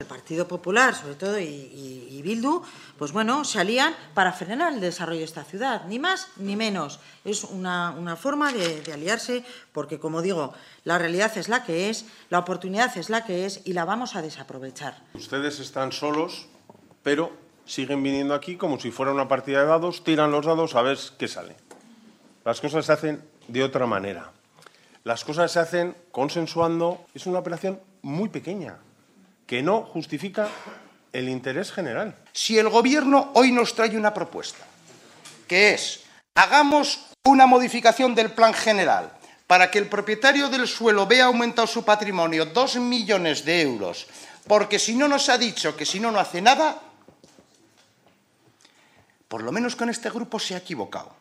El Partido Popular, sobre todo, y Bildu, pues bueno, se alían para frenar el desarrollo de esta ciudad, ni más ni menos. Es una forma de aliarse porque, como digo, la realidad es la que es, la oportunidad es la que es y la vamos a desaprovechar. Ustedes están solos, pero siguen viniendo aquí como si fuera una partida de dados, tiran los dados a ver qué sale. Las cosas se hacen de otra manera. Las cosas se hacen consensuando. Es una operación muy pequeña, que no justifica el interés general. Si el Gobierno hoy nos trae una propuesta, que es, hagamos una modificación del plan general para que el propietario del suelo vea aumentado su patrimonio 2 millones de euros, porque si no nos ha dicho que si no, no hace nada, por lo menos con este grupo se ha equivocado.